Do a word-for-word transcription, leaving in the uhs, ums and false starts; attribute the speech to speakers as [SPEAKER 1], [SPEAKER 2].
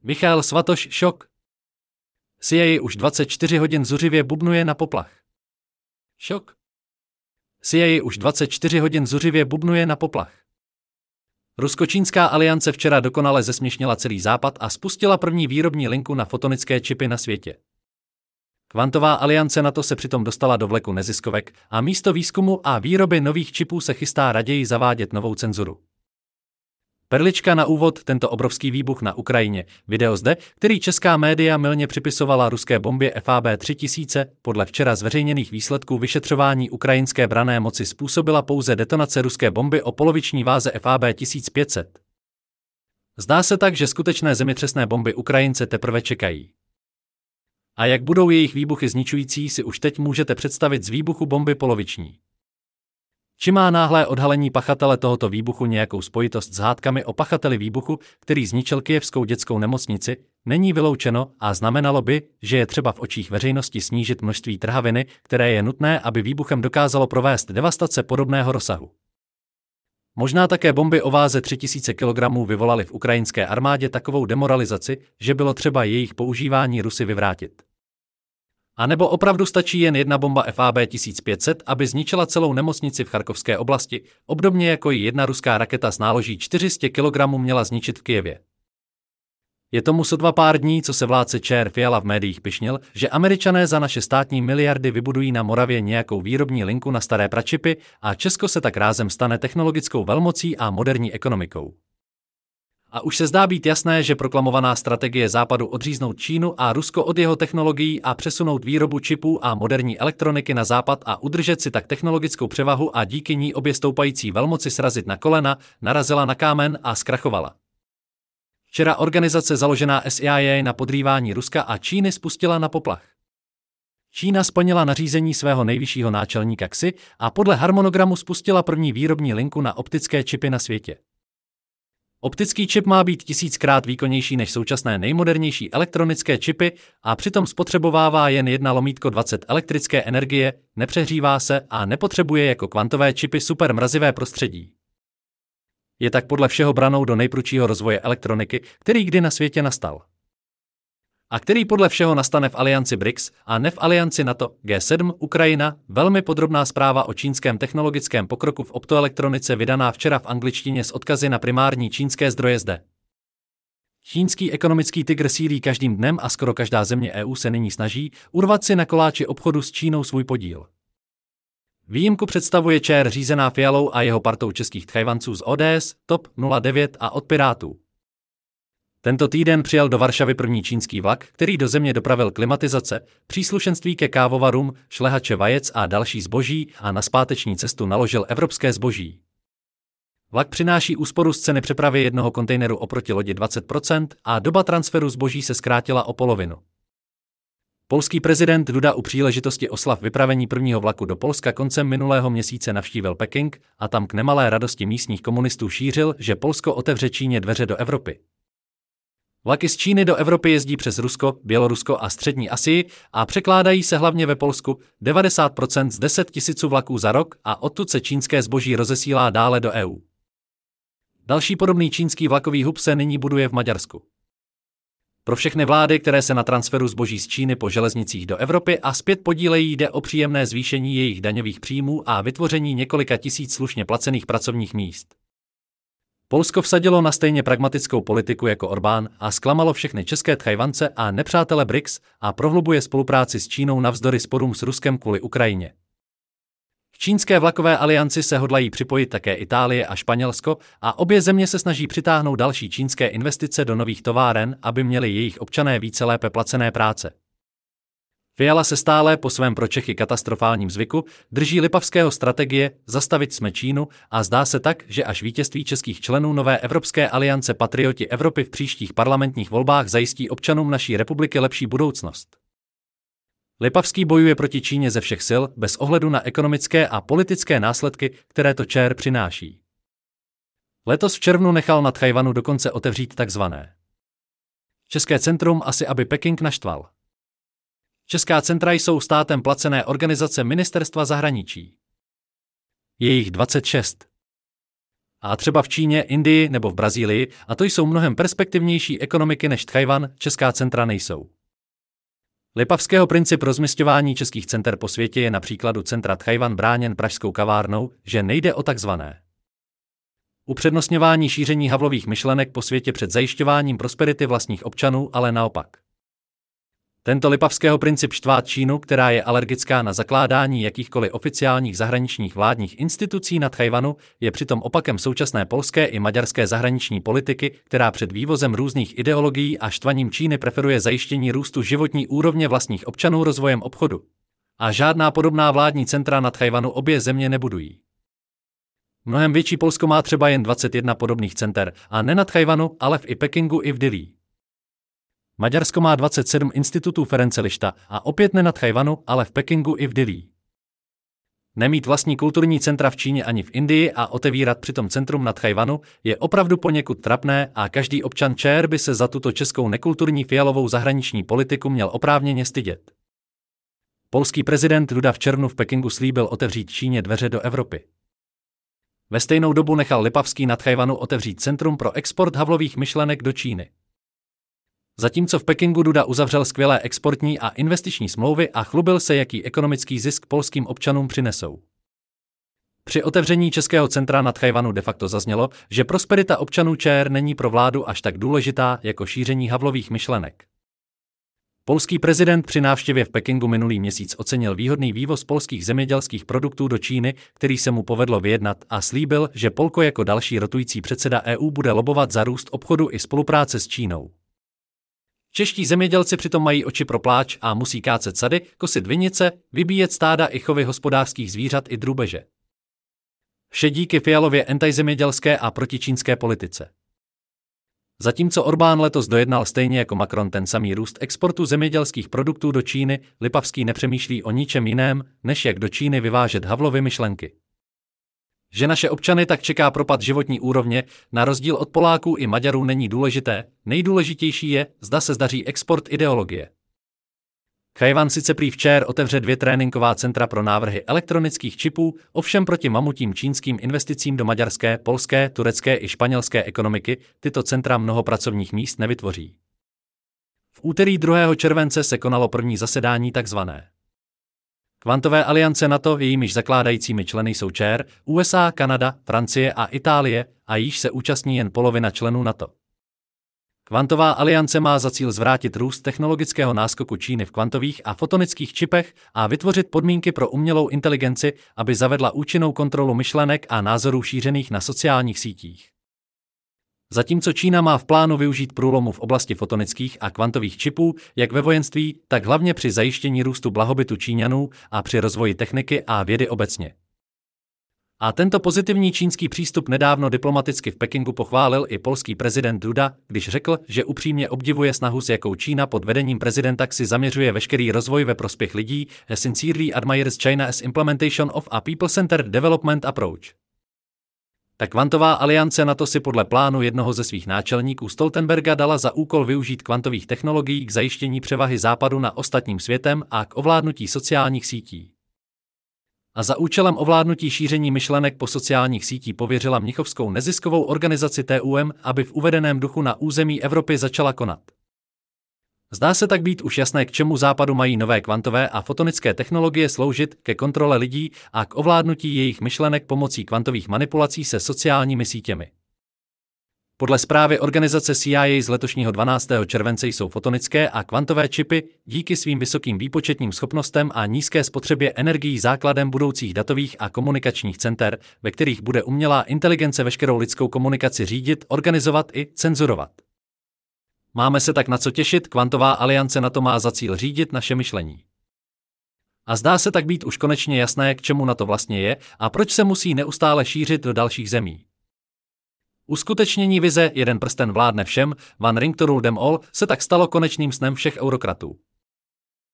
[SPEAKER 1] Michael Svatoš, šok. C I A už dvacet čtyři hodin zuřivě bubnuje na poplach. Šok. C I A už dvacet čtyři hodin zuřivě bubnuje na poplach. Rusko-čínská aliance včera dokonale zesměšnila celý západ a spustila první výrobní linku na fotonické čipy na světě. Kvantová aliance NATO se přitom dostala do vleku neziskovek a místo výzkumu a výroby nových čipů se chystá raději zavádět novou cenzuru. Perlička na úvod, tento obrovský výbuch na Ukrajině. Video zde, který česká média mylně připisovala ruské bombě F A B tři tisíce, podle včera zveřejněných výsledků vyšetřování ukrajinské branné moci způsobila pouze detonace ruské bomby o poloviční váze F A B tisíc pět set. Zdá se tak, že skutečné zemětřesné bomby Ukrajince teprve čekají. A jak budou jejich výbuchy zničující, si už teď můžete představit z výbuchu bomby poloviční. Či má náhlé odhalení pachatele tohoto výbuchu nějakou spojitost s hádkami o pachateli výbuchu, který zničil kyjevskou dětskou nemocnici, není vyloučeno a znamenalo by, že je třeba v očích veřejnosti snížit množství trhaviny, které je nutné, aby výbuchem dokázalo provést devastace podobného rozsahu. Možná také bomby o váze tři tisíce kilogramů vyvolaly v ukrajinské armádě takovou demoralizaci, že bylo třeba jejich používání Rusy vyvrátit. A nebo opravdu stačí jen jedna bomba F A B tisíc pět set, aby zničila celou nemocnici v Charkovské oblasti, obdobně jako ji jedna ruská raketa s náloží čtyři sta kilogramů měla zničit v Kyjevě. Je tomu sotva pár dní, co se vládce Č R Fiala v médiích pyšnil, že Američané za naše státní miliardy vybudují na Moravě nějakou výrobní linku na staré pračipy a Česko se tak rázem stane technologickou velmocí a moderní ekonomikou. A už se zdá být jasné, že proklamovaná strategie Západu odříznout Čínu a Rusko od jeho technologií a přesunout výrobu čipů a moderní elektroniky na Západ a udržet si tak technologickou převahu a díky ní obě stoupající velmoci srazit na kolena, narazila na kámen a zkrachovala. Včera organizace založená S I A na podrývání Ruska a Číny spustila na poplach. Čína splnila nařízení svého nejvyššího náčelníka Xi a podle harmonogramu spustila první výrobní linku na optické čipy na světě. Optický čip má být tisíckrát výkonnější než současné nejmodernější elektronické čipy a přitom spotřebovává jen jedna lomítko dvacet elektrické energie, nepřehřívá se a nepotřebuje jako kvantové čipy supermrazivé prostředí. Je tak podle všeho branou do nejprudšího rozvoje elektroniky, který kdy na světě nastal. A který podle všeho nastane v alianci B R I C S a ne v alianci NATO, G sedm, Ukrajina, velmi podrobná zpráva o čínském technologickém pokroku v optoelektronice vydaná včera v angličtině s odkazy na primární čínské zdroje zde. Čínský ekonomický tygr sílí každým dnem a skoro každá země E U se nyní snaží urvat si na koláči obchodu s Čínou svůj podíl. Výjimku představuje Č R řízená Fialou a jeho partou českých tchajvanců z O D S, T O P nula devět a od Pirátů. Tento týden přijel do Varšavy první čínský vlak, který do země dopravil klimatizace, příslušenství ke kávovarům, šlehače vajec a další zboží a na zpáteční cestu naložil evropské zboží. Vlak přináší úsporu z ceny přepravy jednoho kontejneru oproti lodi dvacet procent a doba transferu zboží se zkrátila o polovinu. Polský prezident Duda u příležitosti oslav vypravení prvního vlaku do Polska koncem minulého měsíce navštívil Peking a tam k nemalé radosti místních komunistů šířil, že Polsko otevře Číně dveře do Evropy. Vlaky z Číny do Evropy jezdí přes Rusko, Bělorusko a střední Asii a překládají se hlavně ve Polsku, devadesát procent z deset tisíc vlaků za rok a odtud se čínské zboží rozesílá dále do E U. Další podobný čínský vlakový hub se nyní buduje v Maďarsku. Pro všechny vlády, které se na transferu zboží z Číny po železnicích do Evropy a zpět podílejí, jde o příjemné zvýšení jejich daňových příjmů a vytvoření několika tisíc slušně placených pracovních míst. Polsko vsadilo na stejně pragmatickou politiku jako Orbán a zklamalo všechny české tchajvance a nepřátele B R I C S a prohlubuje spolupráci s Čínou navzdory sporům s Ruskem kvůli Ukrajině. K čínské vlakové alianci se hodlají připojit také Itálie a Španělsko a obě země se snaží přitáhnout další čínské investice do nových továren, aby měli jejich občané více lépe placené práce. Fiala se stále po svém pro Čechy katastrofálním zvyku drží lipavského strategie zastavit jsme Čínu a zdá se tak, že až vítězství českých členů nové Evropské aliance Patrioti Evropy v příštích parlamentních volbách zajistí občanům naší republiky lepší budoucnost. Lipavský bojuje proti Číně ze všech sil, bez ohledu na ekonomické a politické následky, které to Č R přináší. Letos v červnu nechal na Tchajvanu dokonce otevřít takzvané České centrum, asi aby Peking naštval. Česká centra jsou státem placené organizace Ministerstva zahraničí. Je jich dvacet šest. A třeba v Číně, Indii nebo v Brazílii, a to jsou mnohem perspektivnější ekonomiky než Tchaj-wan, česká centra nejsou. Lipavského princip rozmisťování českých center po světě je na příkladu centra Tchaj-wan bráněn pražskou kavárnou, že nejde o takzvané upřednostňování šíření Havlových myšlenek po světě před zajišťováním prosperity vlastních občanů, ale naopak. Tento Lipavského princip štvát Čínu, která je alergická na zakládání jakýchkoliv oficiálních zahraničních vládních institucí na Tchaj-wanu, je přitom opakem současné polské i maďarské zahraniční politiky, která před vývozem různých ideologií a štvaním Číny preferuje zajištění růstu životní úrovně vlastních občanů rozvojem obchodu. A žádná podobná vládní centra na Tchaj-wanu obě země nebudují. Mnohem větší Polsko má třeba jen dvacet jedna podobných center, a ne na Tchaj-wanu, ale v i Pekingu i v Dillí. Maďarsko má dvacet sedm institutů Ference Lišta a opět ne na Tchaj-wanu, ale v Pekingu i v Dillí. Nemít vlastní kulturní centra v Číně ani v Indii a otevírat přitom centrum na Tchaj-wanu je opravdu poněkud trapné a každý občan ČR by se za tuto českou nekulturní fialovou zahraniční politiku měl oprávněně stydět. Polský prezident Duda v červnu v Pekingu slíbil otevřít Číně dveře do Evropy. Ve stejnou dobu nechal Lipavský na Tchaj-wanu otevřít centrum pro export Havlových myšlenek do Číny. Zatímco v Pekingu Duda uzavřel skvělé exportní a investiční smlouvy a chlubil se, jaký ekonomický zisk polským občanům přinesou. Při otevření českého centra na Tchaj-wanu de facto zaznělo, že prosperita občanů ČR není pro vládu až tak důležitá jako šíření Havlových myšlenek. Polský prezident při návštěvě v Pekingu minulý měsíc ocenil výhodný vývoz polských zemědělských produktů do Číny, který se mu povedlo vyjednat, a slíbil, že Polsko jako další rotující předseda E U bude lobovat za růst obchodu i spolupráce s Čínou. Čeští zemědělci přitom mají oči pro pláč a musí kácet sady, kosit vinice, vybíjet stáda i chovy hospodářských zvířat i drůbeže. Vše díky Fialově antizemědělské a protičínské politice. Zatímco Orbán letos dojednal stejně jako Macron ten samý růst exportu zemědělských produktů do Číny, Lipavský nepřemýšlí o ničem jiném, než jak do Číny vyvážet Havlovy myšlenky. Že naše občany tak čeká propad životní úrovně, na rozdíl od Poláků i Maďarů, není důležité, nejdůležitější je, zda se zdaří export ideologie. Tchaj-wan sice prý v ČR otevře dvě tréninková centra pro návrhy elektronických čipů, ovšem proti mamutím čínským investicím do maďarské, polské, turecké i španělské ekonomiky tyto centra mnoho pracovních míst nevytvoří. V úterý druhého července se konalo první zasedání tzv. Kvantové aliance NATO, jejímiž zakládajícími členy jsou ČR, U S A, Kanada, Francie a Itálie, a již se účastní jen polovina členů NATO. Kvantová aliance má za cíl zvrátit růst technologického náskoku Číny v kvantových a fotonických čipech a vytvořit podmínky pro umělou inteligenci, aby zavedla účinnou kontrolu myšlenek a názorů šířených na sociálních sítích. Zatímco Čína má v plánu využít průlomu v oblasti fotonických a kvantových čipů, jak ve vojenství, tak hlavně při zajištění růstu blahobytu Číňanů a při rozvoji techniky a vědy obecně. A tento pozitivní čínský přístup nedávno diplomaticky v Pekingu pochválil i polský prezident Duda, když řekl, že upřímně obdivuje snahu, s jakou Čína pod vedením prezidenta Xi zaměřuje veškerý rozvoj ve prospěch lidí, a sincerely admires China's implementation of a people-centered development approach. Ta kvantová aliance NATO si podle plánu jednoho ze svých náčelníků Stoltenberga dala za úkol využít kvantových technologií k zajištění převahy Západu nad ostatním světem a k ovládnutí sociálních sítí. A za účelem ovládnutí šíření myšlenek po sociálních sítích pověřila mnichovskou neziskovou organizaci T U M, aby v uvedeném duchu na území Evropy začala konat. Zdá se tak být už jasné, k čemu Západu mají nové kvantové a fotonické technologie sloužit, ke kontrole lidí a k ovládnutí jejich myšlenek pomocí kvantových manipulací se sociálními sítěmi. Podle zprávy organizace C I A z letošního dvanáctého července jsou fotonické a kvantové čipy díky svým vysokým výpočetním schopnostem a nízké spotřebě energií základem budoucích datových a komunikačních center, ve kterých bude umělá inteligence veškerou lidskou komunikaci řídit, organizovat i cenzurovat. Máme se tak na co těšit, kvantová aliance NATO má za cíl řídit naše myšlení. A zdá se tak být už konečně jasné, k čemu NATO vlastně je a proč se musí neustále šířit do dalších zemí. Uskutečnění vize jeden prsten vládne všem, one ring to rule them all, se tak stalo konečným snem všech eurokratů.